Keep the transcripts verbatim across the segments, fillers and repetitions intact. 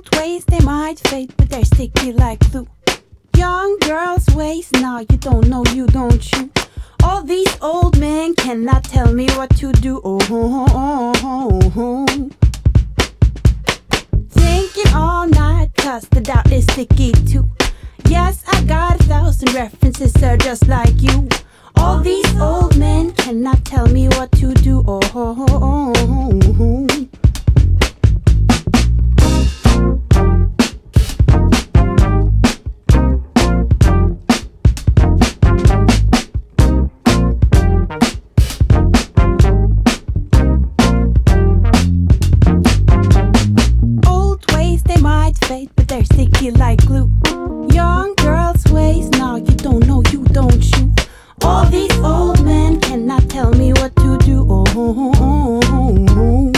Old ways, they might fade, but they're sticky like glue. Young girls' ways, now you don't know, you don't you. All these old men cannot tell me what to do. Oh, oh, oh, oh, oh. Thinking all night, cause the doubt is sticky too. Yes, I got a thousand references, they're just like you. All these old men cannot tell me what to do. Oh, oh, oh, oh, oh. But they're sticky like glue. Young girls' ways, now you don't know, you don't you. All these old men cannot tell me what to do. Oh, oh, oh, oh, oh.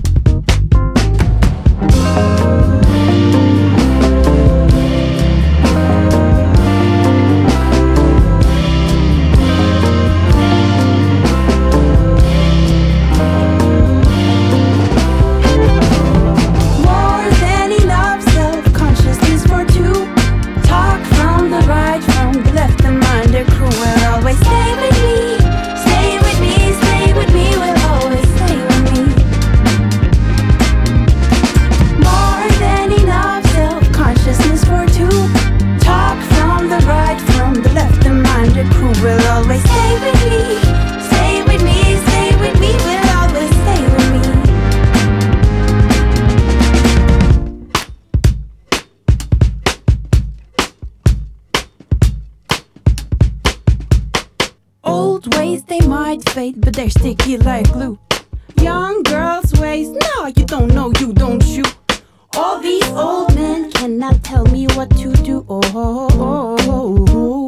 Old ways, they might fade, but they're sticky like glue. Young girls' ways, no, you don't know, you don't you. All these old men cannot tell me what to do. Oh, oh, oh, oh.